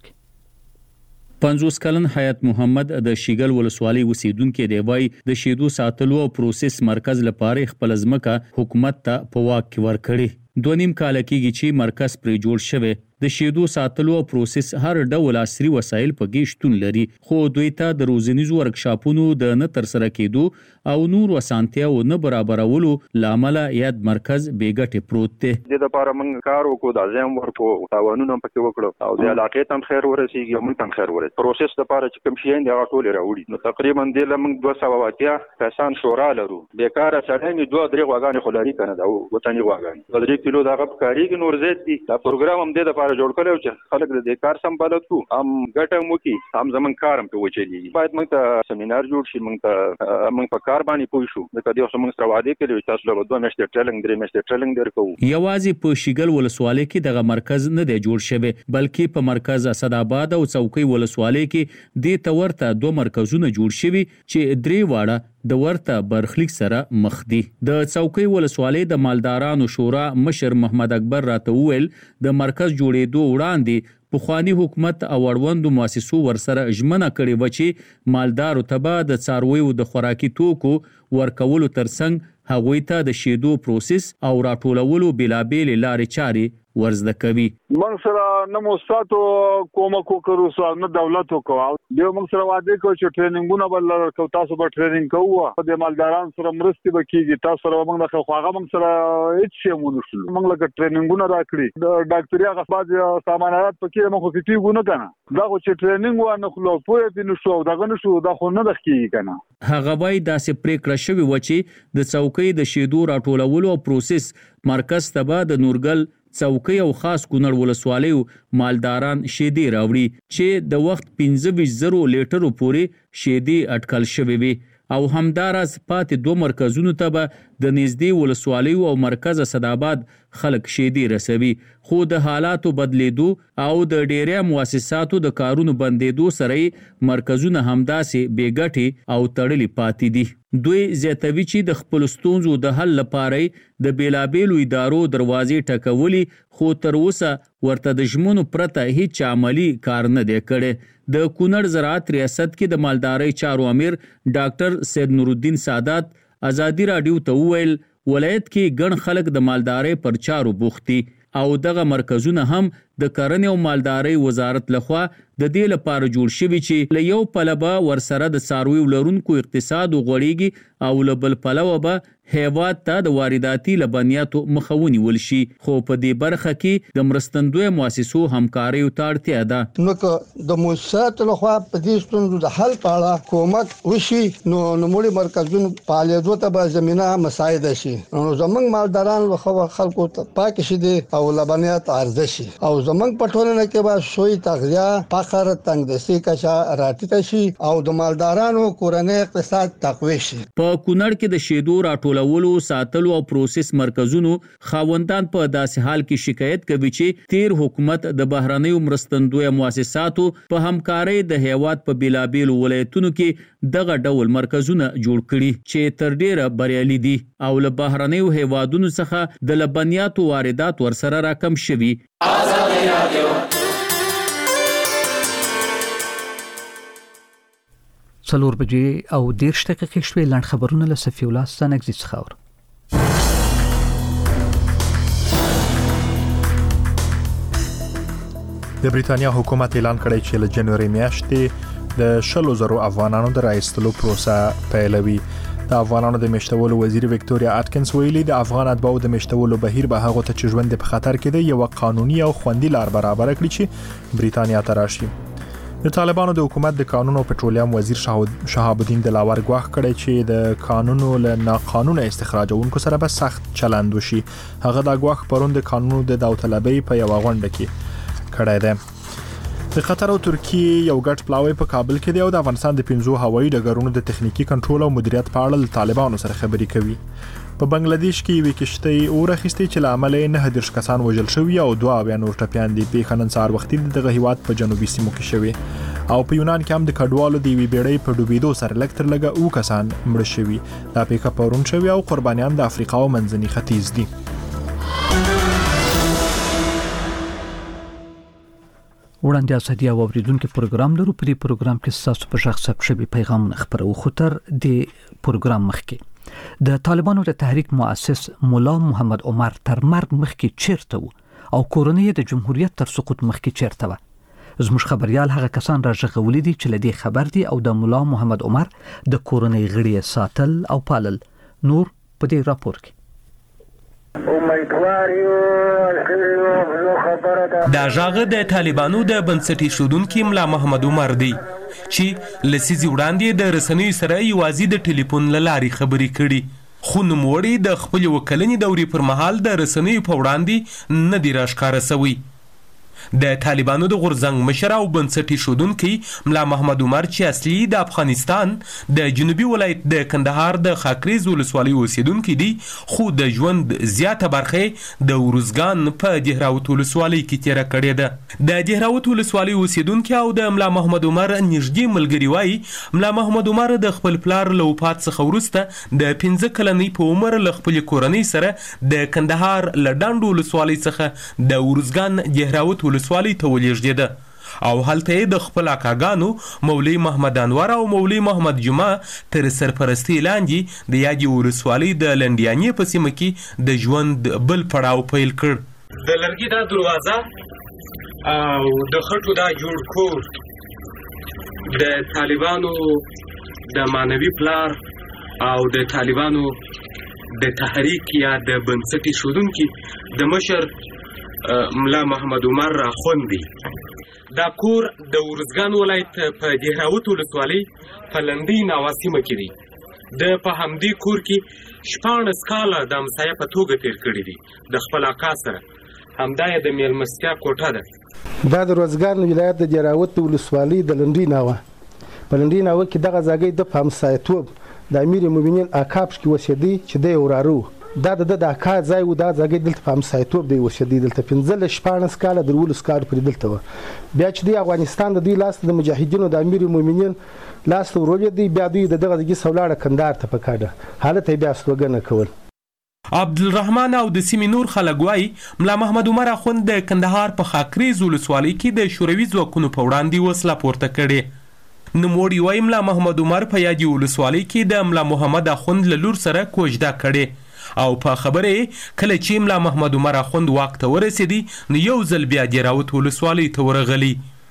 کې. 50 کلن حیات محمد د شیګل ولسوالۍ اوسیدونکو دی، وای د شیدو ساتلو او پروسس مرکز لپاره خپل ځمکه حکومت ته په واک کې ورکړي. 2.5 کال کېږي چې مرکز پر جوړ شوی. د شیدو ساتلو او پروسس هر ډول عصري وسایل په کې شتون لري، خو دوی ته د روزنیزو ورکشاپونو د نه تر سره کېدو او نور وسانتیاو نه برابرولو لامل یاد مرکز بیګټه پروت دی. د لپاره موږ کار وکړو، د ځم ورکو تاوانونه پکې وکړو او د علاقې تم خیر ورسیږي، موږ تم خیر ورسیږي. پروسس لپاره چې کوم شي نه غټول راوړي نو تقریبا د لمنګ 280 کسان شورا لرو. بیکاره سړی نه 2-3 غواګانې خلاري کنه دا وطني غواګانې 3 کیلو دغه کاریږي نور زیات دي. دا پروګرام هم د لپاره جوړ کړو چې خلک د کار سمبالت کو هم ګټه مو کی هم زمون کارم په وچلی. باید موږ ته سیمینار جوړ شي، موږ په کار باندې پوه شو. د کدی اوس موږ سره وعده کړی تاسو له 2 میاشتې ټریننګ 3 میاشتې ټریننګ درکو. یوازې په شیګل ولسوالۍ کې دغه مرکز نه دی جوړ شوی، بلکې په مرکز اسداباد او څوکۍ ولسوالۍ کې د تورته 2 مرکزونه جوړ شوي چې 3 واړه د ورته برخلیک سره مخ دي. د څوکۍ ولسوالۍ د مالدارانو شورا مشر محمد اکبر راته وویل د مرکز جوړېدو وړاندې پخوانی حکومت او اړوندو مؤسسو ورسره ژمنه کړې و چې مالدارو ته به د څارویو د خوراکي توکو ورکولو ترڅنګ هغوی ته د شیدو پروسس او راټولولو بېلابېلې لارې چارې ورزده کوي. موږ سره نه موساتو کومک وکړو، سو نه دولت وکړو. دیو موږ سره وعده کوي چې ټریننګونه بل ورکو، تاسو به ټریننګ کوو، د مالدارانو سره مرستې وکړي، تاسو سره موږ د خواغه موږ سره هیڅ شی مونږ شول. موږ لکه ټریننګونه راکړي، د ډاکټري هغه بعض سامانات پکې موږ خو کیږو نه کنه. دا خو چې ټریننګ و نه خلو پوهه دي نو شو دغه نشو دا خو نه دخکیږي کنه. هغه وای داسې پریکړه شوی و چې د څوکۍ د شیدو راټولولو او پروسس مرکز ته به د نورګل څوکۍ او خاص کونړ ولسوالیو مالداران شیدې راوړي چې د وخت 15,000 لیټرو پورې شیدې اټکل شوی وي او همدارس پاتې 2 مرکزونو ته به د نږدې ولسوالیو او مرکز اسداباد خلک شیدې رسوي. خو د حالاتو بدلیدو او د ډیری مؤسساتو د کارونو بندیدو سره مرکزونه همداسې بیګټي او تړلي پاتې دي. دوی زیاتوي چې د خپل ستونزو د حل لپاره د بیلابیلو ادارو دروازې ټکولې، خو تر اوسه ورته د ژمنو پرته هیڅ عملی کار نه دی کړی. د کونړ زراعت ریاست کې د مالدارۍ چارو امیر ډاکټر سید نور الدین سادات ازادي رادیو ته وویل ولایت کې ګڼ خلک د مالدارۍ پر چارو بوخت دي او دغه مرکزونه هم د کرنې او مالدارۍ وزارت لخوا د دې لپاره جوړ شوي چې له یو پلوه ورسره د څارویو لرونکو اقتصاد وغوړېږي او له بل پلوه به هیواد ته د وارداتي لبنیاتو مخه ونیول شي. خو په دې برخه کې د مرستندوی مؤسسو همکارۍ ته اړتیا ده. نو که د مؤسساتو لخوا په دې ستونزو د حل په اړه کومک وشي نو نوموړي مرکزونو فعالیتونو ته به زمينه مساعده شي، نو زمونږ مالداران لخوا خلکو ته پاک شي دي او لبنیات عرضه شي او زمنګ په ټولنه کې به سوی تغذیه فقر تنگدستي کچا راټیټه شي او د مالدارانو کورنۍ اقتصاد تقوی شي. په کونړ کې د شیدو راټولولو ساتلو او پروسس مرکزونو خاوندان په داسې حال کې شکایت کوي چې تیر حکومت د بهرنیو مرستندوی مؤسساتو په همکارۍ د هیواد په بیلابیل ولایتونو کې دغه ډول مرکزونه جوړ کړي چې تر ډیره بریالي دي او له بهرنیو هیوادونو څخه د لبنیاتو واردات ورسره راکم شوي. څلور بجې او 10 دقیقې شوې. لاند خبرونه له صفی الله ستانګزي څخه اور. د بریتانیا حکومت اعلان کړی چې له جنوري میاشتې د 100,000 افغانانو د راایستلو پروسه پیلوي. د افغانانو د میشتولو وزیر وکټوریا اټکنز ویلي د افغان اتباعو د میشتولو بهیر به هغه ته چې ژوند په خطر کې دی یو قانوني او خوندي لار برابر کړي چې بریتانیا ته راشي. د طالبانو د حکومت د قانون او پټرولیم وزیر شهاب الدین دلاور ګواښ کړی چې د قانونو له ناقانونه استخراجونکو سره به سخت چلند وشي. هغه دا ګواښ پرون د قانونو د داوطلبۍ په یو غونډه کې کړی دی. د قطر او ترکیه یو ګډ پلاوی په کابل کې دی او د افغانستان د 5 هوایي ډګرونو د تخنیکی کنټرول او مدیریت په اړه له طالبانو سره خبرې کوي. په بنگلاديش کې یو کشته اورخستې چې له عمله 9 کسان وژل شوی او 2 نور ټپيان دي. په خنن سار وختي دغه هیواد په جنوبي سیمو کې شوی او په یونان کې هم د کډوالو دی وی بیړۍ په ډوبېدو سره لکتر لګه او کسان مړ شوی. دا پیکه پرون شوی او قربانیان د افریقا او منځني ختیځ دي. وړاندې اسدي او اوریدونکو پروګرام لرو. په دې پروګرام کې تاسو په شخص شبي پیغامونه خبرو خو تر دې پروګرام مخکې د طالبانو د تحریک مؤسس مولا محمد عمر تر مرګ مخکې چیرته و او کورنۍ د جمهوریت تر سقوط مخکې چیرته و. زموږ خبريال هغه کسان راځغولې دي چې لدی خبر دي او د مولا محمد عمر د کورنۍ غړي ساتل او پالل. نور په دې راپور کې دا ژغه د طالبانو د بنسټي شودونکو ملا محمد عمر دی چې لسیزي وړاندې د رسنیو سره یوازې د ټلیفون لارې خبرې کړي خو نوموړي د خپل وکلنې دورې پر مهال د رسنیو په وړاندې نه دی راښکاره شوی. د طالبانو د غورځنګ مشر او بنسټي شودونکو ملا محمد عمر چې اصلي د افغانستان د جنوبي ولایت د کندهار د خاکریز ولسوالۍ اوسیدونکو دي خو د ژوند زیاته برخه د ورزګان په دهراوت ولسوالۍ کې تیر کړې ده. د دهراوت ولسوالۍ اوسیدونکو او د ملا محمد عمر نږدې ملګری وای ملا محمد عمر د خپل پلار له وفات څخه وروسته د 15 کلنۍ په عمر له خپل کورنۍ سره د کندهار لډاند ولسوالۍ څخه د ورزګان دهراوت ولسوالۍ ته ولېږدېده او هلته د خپل اکاګانو مولوي محمد انور او مولوي محمد جمعه تر سرپرستی لاندې د یادې ولسوالۍ د لنډیانې په سیمه کې د ژوند بل پړاو پیل کړ. د لرګي دا دروازه او د خټو دا جوړ کور د طالبانو د مانوي پلار او د طالبانو د تحریک یا د بنسټي شودونکو د مشر ملا محمد عمر راخوندي. دا کور د ورزګان ولایت په دهراوت ولسوالۍ په لندۍ ناواسیمه کې دی. د په همدې کور کې 14 کاله د همسایه په توګه تیر کړي دي د خپل اکا سره. همدا یې د میلمستیا کوټه ده. دا د ورزګان ولایت د دهراوت ولسوالۍ د لندۍ ناوه په لندۍ ناوه کې دغه ځای د همسایتوب د امیر المؤمنین اکا کې وسیدي چې د ورارو دا د اکا ځای و. دا ځای دلته په همسایتوب دی وسیدي دلته 15 کاله د ولس کار پر دلته و. بیا چې د افغانستان د دې لاس د مجاهدینو د امیر المؤمنین لاس ورولې دی بیا دوی دغه سولاړه کندهار ته پکاړه حالت بیا ستوګنه کول. عبدالرحمن او د سیمې نور خلک وایي ملا محمد عمر اخوند د کندهار په خاکریز ولسوالۍ کې د شوروي ځواکونو په وړاندې وسله پورته کړې. نوموړي وایي ملا محمد عمر په یادې ولسوالۍ کې د ملا محمد اخوند له لور سره کوژده کړې او په خبره کله چې ملا محمد عمر اخوند واک ته ورسېدی نو یو ځل بیا دهراوت ولسوالۍ ته ورغلی.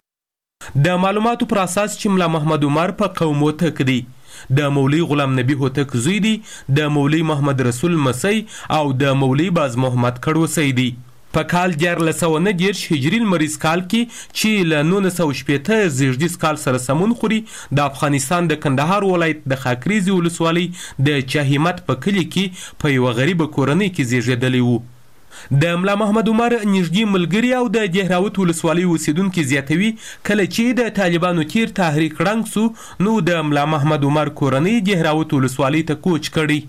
د معلوماتو پر اساس چې ملا محمد عمر په قوم هوتک دی د مولوي غلام نبی هوتک زوی دی د مولوي محمد رسول مسی او د مولوي باز محمد کړوسی دی. په کال 1419 هجري لمریز کال کې چې له 1918 زیږدیز کال سره سمون خوري د افغانستان د کندهار ولایت د خاکریز ولسوالۍ د چاهیمت په کلی کې په یو غریب کورنۍ کې زیږیدلی وو. د ملا محمد عمر نږدې ملګري او د دهراوت ولسوالۍ اوسیدونکي زیاتوي کله چې د طالبانو تیر تحریک ړنګ سو نو د ملا محمد عمر کورنۍ دهراوت ولسوالۍ ته کوچ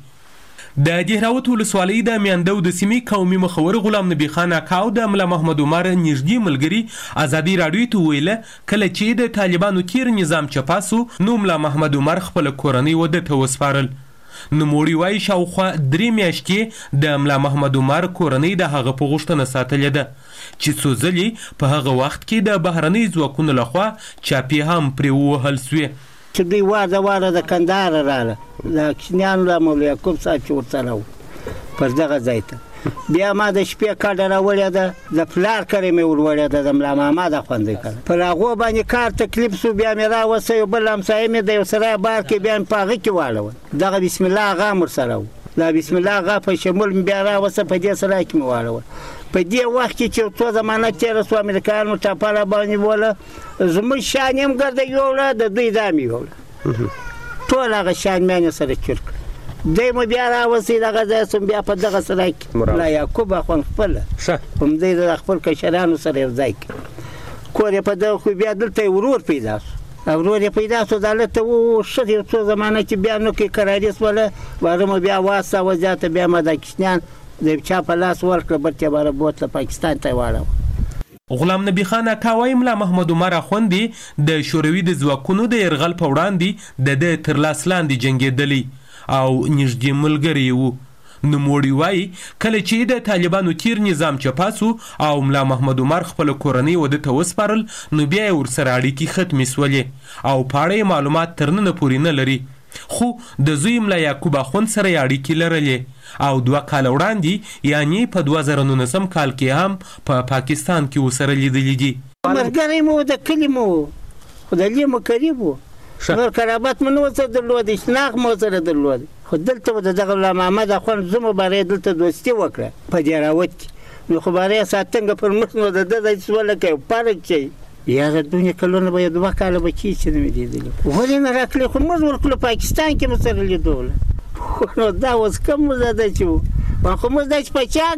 کړی د دهراوت ولسوالۍ د میاندو د سیمې قومي مخور غلام نبی خان اکاو د ملا محمد عمر نږدې ملګري ازادي راډیو ته ویله کله چې د طالبانو تیر نظام چپاسو نو ملا محمد عمر خپل کورنۍ وده ته وسپارل نوموړي وایي شاوخوا 3 میاشتې د ملا محمد عمر کورنۍ د هغه په غوښتنه ساتلې ده چې څو ځلې په هغه وخت کې د بهرنۍ ځواکونو لخوا چاپې هم پرې ووهل سوې چې دوی واره د کندهار راغله د کشمیانو له مولوي یعقوب صاحب چې ورسره و پر دغه ځای ته بیا ما د شپې کډه راوړې ده د پلار کړې مې ورولې ده د ملا محمد اخوندي کړه پر هغو باندې کار تکلیف سو بیا مې راوسه یو بل همسایه مې د یو سړی بار کې بیا مې په هغه کې واړول دغه بسم الله اغا ورسره و دا بسم الله اغا په شمول مې بیا راوسه په دې سړی کې مې واړول په دې وخت کې چې څو زمانه تېره سوه امریکایانو ټاپه راباندې بوله زموږ شان هم ګرده یوړه د دوی دا مې یوړه ټول هغه شان مې سره چور کړه دی مو بیا راوسی دغه ځای سم بیا په دغه سړی کې ملا یعقوب اخوند خپله همدی د خپل کشرانو سره یو ځای کې کور یې په دغه خو بیا دلته یې ورور پیدا سو ورور یې پیدا سو دا هلته ښه یو څو زمانه چې بیا نو کې کراري سوله واره مو بیا واستاوه زیاته بیا ما دا کشنیان د چا په لاس ورکړه بلکې باره بوتله پاکستان ته یې واړوه غلام نبی خان اکا وایي ملا محمد عمر اخوندي د شوروي د ځواکونو د یرغل په وړاندې د ده تر لاس لاندې جنګېدلی او نږدې ملګری وو نوموړي وایي کله چې د طالبانو تیر نظام چپاسو او ملا محمد عمر خپل کورنۍ وده ته وسپارل نو بیا یې ورسره اړیکې ختمې سولې او په اړه معلومات تر ننه پورې نه لري خو د زوی ملا یعقوب اخوند سره یې اړیکې لرلې او 2 کاله وړاندې یعنی په 2019 کال کې هم په پاکستان کې ورسره لیدلي دي ملګری مو د کلي مو خو د لیمو قریب وو نور قرابت مو نه ورسره درلودی شناخت مو ورسره درلودی خو دلته د دغه ملا محمد اخوند زه مو باره یې دلته دوستي وکړه په دهراوت کې نو خو باره یې ساتنګه پر مخ نو د ده ځای سوه لکه یو پارک چې یاره دونه کلونه به 2 کاله به چی چې نه مې لیدلي ولې نه راکړې خو موږ ورکړو پاکستان کې مو سره لیدوله نو دا اوس کم مو زده چې وو خو موږ دا چې په چا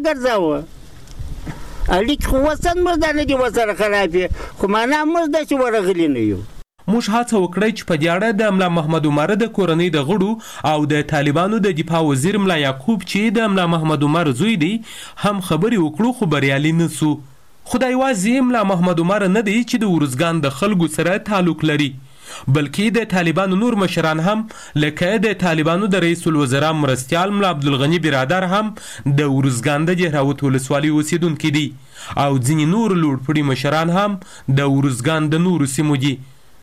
ګرځاوه اړیکې خو اوس هم موږ دا نه دي ورسره خرابې خو معنا موږ دا چې ورغلي نه یو موږ هڅه وکړی چې په دې اړه د ملا محمد عمر د کورنۍ د غړو او د طالبانو د دفاع وزیر ملا یعقوب چې د ملا محمد عمر زوی دی هم خبرې وکړو خو بریالي نه سو خدای یوازې ملا محمد عمر نه دی چې د ورزګان د خلکو سره تعلق لري بلکې د طالبانو نور مشران هم لکه د طالبانو د رئیس الوزرا مرستیال ملا عبدالغنی برادر هم د ورزګان د دهراوت ولسوالۍ اوسیدونکي دي او ځینې نور لوړپوړي مشران هم د ورزګان د نورو سیمو دي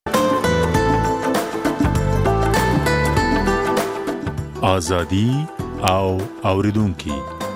آزادي او اوریدونکي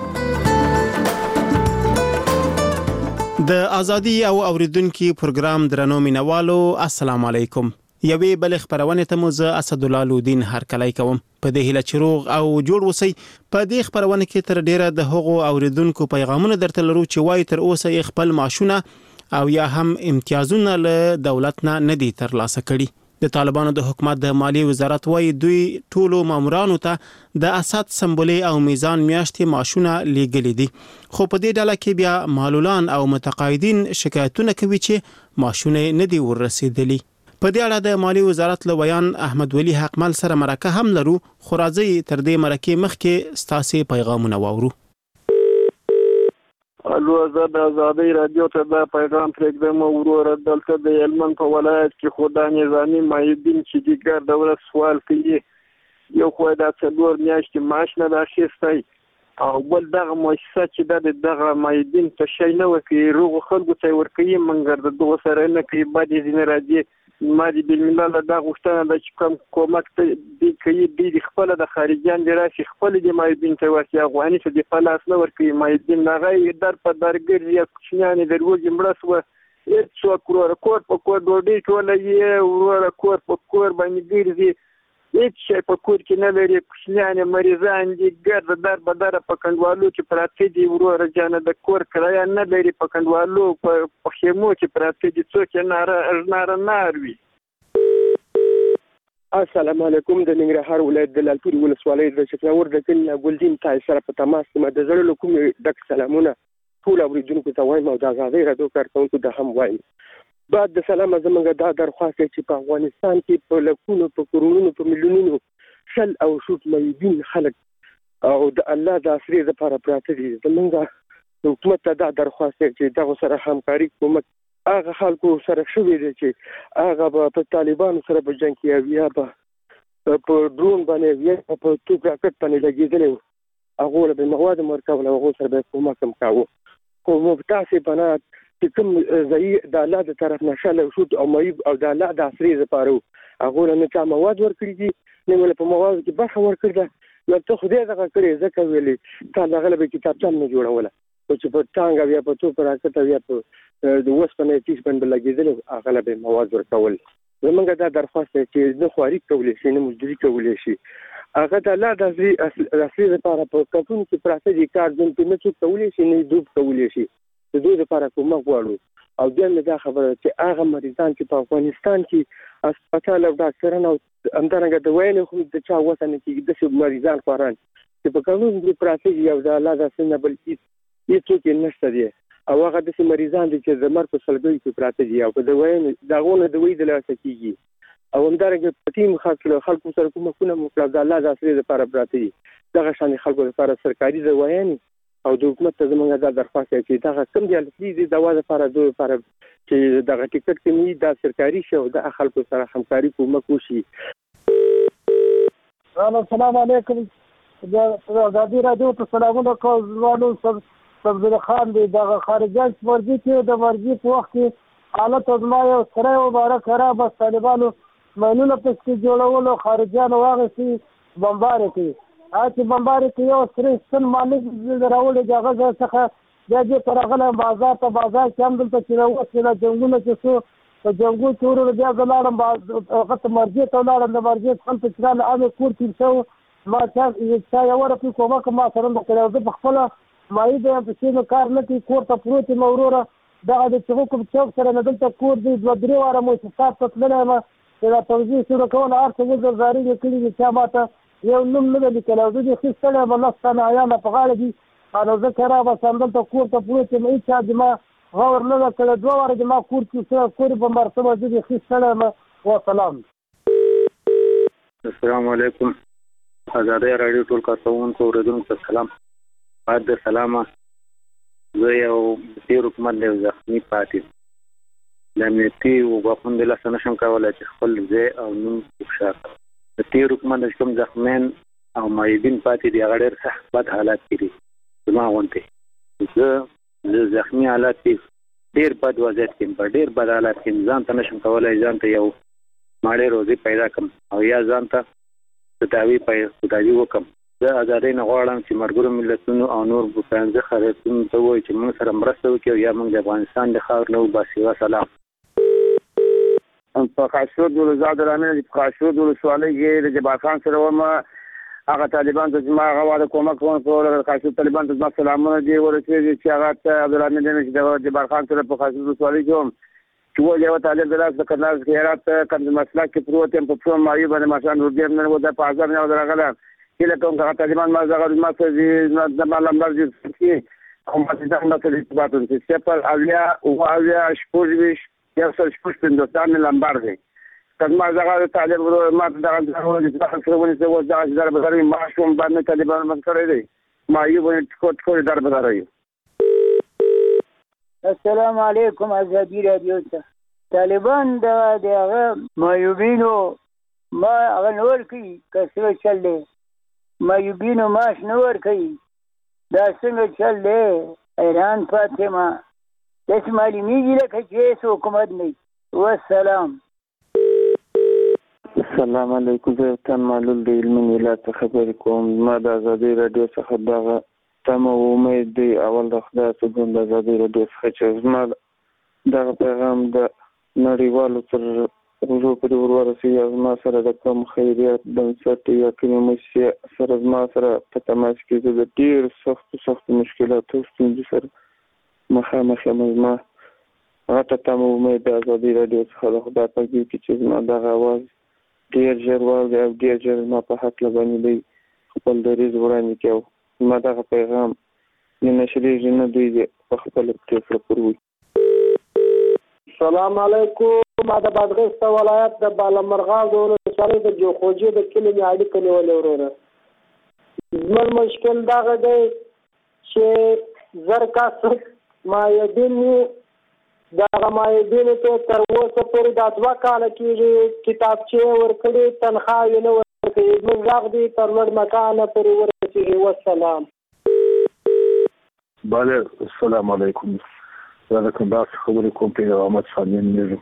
د ازادي او اوریدونکي پروګرام درنو مینوالو السلام علیکم یوې بل خبرونه ته مو زه اسد الله لودین هرکلی کوم په دې هیله چروغ او جوړ وسی په دې خبرونه کې تر ډیره د هغو اوریدونکو پیغامونه درته لرو چې وای تر اوسه خپل معاشونه او یا هم امتیازونه له دولت نه ندي ترلاسه کړي د طالبانو د حکومت د مالیې وزارت وایي دوی ټولو مامورانو ته د اسد سمبولي او میزان میاشتې معاشونه لیږلي دي خو په دې ډله کې بیا معلولان او متقاعدین شکایتونه کوي چې معاشونه نه دي ورسېدلي په دې اړه د مالیې وزارت له بیان احمد ولی حقمل سره مرکه هم لرو خو راځي تر دې مرکه مخکې ستاسو پیغامونه واورو الو زه د ازادۍ رادیو ته دا پیغام پرېږدم وروره دلته د هلمند په ولایت کې خو دا نظامي معیدین چې دي ګر د ورځ سوال کوي یو خو دا 4 میاشتې معاش نه ده اخیستی او بل دغه مؤسسه چې دا د دغه معیدین ته شی نه ورکوي روغو خلکو ته یې ورکوي مګر د دغو سره نه کوي بعد یې ځینې راځي ما د بلملله دا غوښتنه ده چې کوم کومک دوی کوي دوی د خپله د خارجیان د راشي خپل د معیدین ته ورسي افغاني ته د په لاس نه ورکوي معیدین هغه یې در په در ګرځي یا کوچنیان یې د لوږې مړه سوه هېڅوک وروره کور په کور ډوډۍ ټوله یې وروره کور په کور باندې ګرځي هیڅ شی په کور کې نه لري کوچنیان یې مریضان دي ګرده در په دره په کنډوالو کې پراته دي وروره جانه د کور کرایه نه لري په کنډوالو په خیمو کې پراته دي څوک یې ناره وي السلام علیکم. د ننګرهار ولایت د لالپورې ولسوالۍ د چکناور د کلي ګلدین تای سره په تماس کې د زړه له کومې ډک سلامونه ټول اوریدونکو ته وایم او د ازادۍ راډیو کارکونکو ته هم وایم. بعد د سلامه زموږ دا درخواست چې په افغانستان کې په لکونو په کرونو په میلیونونو شل او شوت مېدین خلک او د الله د اسرې لپاره پراته دي. زموږ حکومت ته دا درخواست چې دغه سره همکاري کومک هغه خلکو سره شوې دي چې هغه په طالبانو سره په جنگ کې یا په ډرون باندې یا په توپ راکټ باندې لګېدلې هغه له مواد مرکب له هغه سره به کومک هم کاوه. کوم تاسو بنا چې کوم ځای د الله د طرف نشاله شو او مېب او د الله د اسرې لپاره هغه نه چا مواد ورکړي دي نه ول په مواد کې برخه ورکړه نو ته خو دې دغه کړې ځکه ویلې تا لغله به کتابچه نه جوړوله چې په ټانګ بیا په توپ راکټ بیا په د وسپنې تیز باندې لګېدل هغه به مواد ورکول. زمونږ دا درخواست چې د خواري کولې شي نه مزدوري کولې شي هغه د الله د اسرې لپاره په کتون کې پراته دي کار دن په نه څه کولې شي نه دوب کولې شي د دوی لپاره کومه غواړو. او دغه دا خبره چې هغه مریضان چې په افغانستان کې هسپتال او ډاکټرانو همدارنګه د وینې خو د چا وسنه کې د څه مریضان خوران چې په قانون کې پراته دي او د الله د اسرې بل هیڅ نشته دي او هغه د مریضان دي چې د مرګ په سلګۍ کې پراته دي او د وینې دغه د وې د لاسه کیږي او همدارنګه په ټیم خلکو سره کومه مطلب د الله د اسرې لپاره پراته دي. دغه شان خلکو لپاره سرکاري د وینې او د حکومت ته زموږ د درخواست چې دا کوم دی چې د واده لپاره چې دغه ټیکټ کې دا سرکاري شو د خلکو سره همکاري کومک وشي. السلام علیکم. د ازادي راډیو ته سلامونه کوم. زمانو سبزل خان دی د خارجان مرګي کې د مرګي په وخت کې حالت ازما یو سره مبارک خراب طالبانو مینونه پکې جوړولو خارجان واغسي بمبار کې چې بمبار کې یو سره سن مالک راولې دغه څخه د پرغله بازار ته بازار کې هم دلته چې وسله جنگونه چې سو په جنگو تورو بیا زلاړم وخت مرګي ته لاړم د مرګي خپل څنګه عامه کور کې شو ما چې یو ورته کومه ما سره مخکې د خپل مای د پښینو کار نه کوي کور ته پروت موروره دغه د چوکو چوک سره نه دلته کور دی دوه درې واره مو ستاسو ته تللی ما چې دا توضیح شروع کول ارته وزر زاري کړي چې ماته یو نوم نه لیکل او د دې خستله بلستانه ایامه په غاړه دي انو ذکر را سندل ته کور ته پروت مې چې ما غور نه کړ دوه واره ما کور کې کور په مرتبه دې خستله ما وسلام. السلام علیکم. ازادي راډیو ټول کارکونکو اوریدونکو ته سلام. بعد سلامه زه یو تیر حکومت له زخمی پاتې د امنیتي وګړو د لاسه نشم کولای چې خپل ځای او نوم وښار. د تیر حکومت کوم زخمین او مایبین پاتې دي هغه ډېر سخت بد حالات کې دي. زما غونډې زه د زخمی حالات کې ډېر بد وضعیت کې په ډېر بد حالات کې ځان ته نشم کولای ځان ته یو ماړې روزي پیدا کړم او یا ځان ته تداوی وکړم. زه ازادۍ نه غواړم چې مرګرو ملتونو او نور بوتانځه خریدونکو ته وایي چې موږ سره مرسته وکړي یا موږ د افغانستان د خاور نه وباسي. وسلام. په قاشور د زاد رامین په قاشور د ولسوالۍ کې د جبار خان سره ومه هغه طالبان ته ما غواړم کومک کوم قاشور طالبان ته سلامونه دی ورته چې هغه ته عبدالرحمن دې چې جبار خان سره په قاشور ولسوالۍ کې چې یو طالب دراز د کندهار خیرات کم مسلک کې پروت هم په څو مایو باندې ماشان ورګر نه ودا په ازار نه درغله کله کوم هغه طالبان ما زغر ما څه د معلوم درځي چې کوم څه د نړۍ په باتو چې سپر اویا او اویا شپږ یو څل شپږ پندوستان لمبار دی کله زغر طالب ما دغه ضروري چې تاسو ونه څه وځه چې در بغیر ما شوم باندې طالبان من کړی دی ما یو باندې کوټ در بغیر. السلام علیکم. ازادي راډیو ته طالبان د هغه مایوبینو ما هغه نور کوي کسره چل دی مایوبینو ماش نور کوي دا څنګه چل دی ایران فاطمه داس معلومیږي لکه چې حکومت نه. والسلام. السلام علیکم. زه تن معلول د علمي ولایت خبرې کوم. ما د ازادي راډیو څخه دغه تمه امید دی اول د خدای څخه د ازادي راډیو څخه چې زما دغه پیغام د نړیوالو تر روزو پورې ورورسېږي او زما سره د کوم خیریات بنسټ یا کومې موسسې سره زما سره په تماس کې زه د ډېر سختو مشکلاتو ستونزو سره مخامخ یم. زما هغه ته تمه امید د ازادي راډیو څخه د خدای پاک چې زما دغه اواز ډیر ژر واوري او ډیر ژر ما په حق باندې دی خپل دریځ وړاندې کوي. ما دغه پیغام نه نشریږي نه دوی په خپل پریکړه پروي. السلام علیکم. ما د بادغیس ولایت د بالامرغاو د ولسوالۍ د جوخوجي د کلي مې اړیکه نیولې وروره. زموږ مشکل دغه دی چې زر کس معیدین یو دغه معیدینو ته تر اوسه پورې دا 2 کاله کېږي کتابچې ورکړي تنخواه یې نه ورکوي. زموږ غږ دی تر لوړ مکانه پورې ورسېږي. والسلام. بله السلام علیکم. زه د کندهار څخه خبرې کوم. پیر احمد ثاني نومېږم.